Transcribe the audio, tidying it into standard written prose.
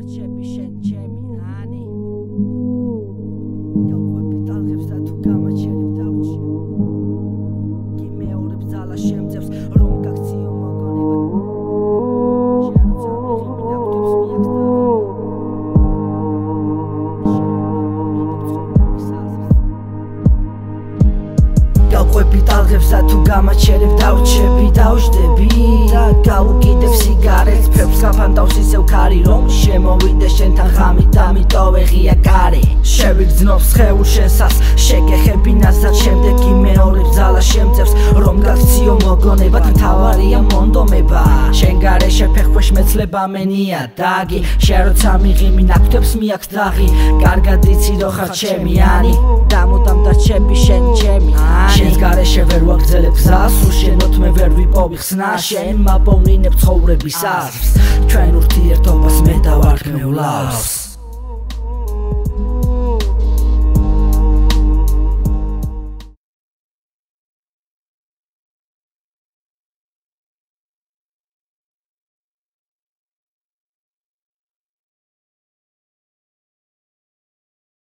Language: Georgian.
დარჩები შენ ჩემი ანი გავყვები ტალღებს და თუ გამაჩერებ დავრჩები კი მეორებ ძალა შემწევს რომ გაქციო მოგონება გავყვები ტალღებს და თუ გამაჩერებ დავრჩები დავждები და გავუკიდებ სიგარეტს ფერფლს გაფანტავს ისევ ქარი რომ შემოვიდე შენთან ღამით და მიტოვე ღია კარი შევიგრძნობ სხეულ შესას შეგეხებინას და შემდეგ კი მეორებ ძალა შემწევს რომ გაქციო მოგონება და მთავარია მონდომება შენ გარეშე ფეხქვეშ მეცლება მენია დაგი შენ როცა მიღიმი ნაკვთებს მიაქვს დაღი კარგად იცი რო ხარ ჩემი ანი დამოდამ დარჩები შენ ჩემი შენს გარეშე ვერ ვაგრძელებ გზას სულ შენოთ მე ვერ ვიპოვი ხსნა შენ მაპოვნინებ ცხოვრების აზრს ჩვენ ურთიერთობას მე დავარქმევ ლავს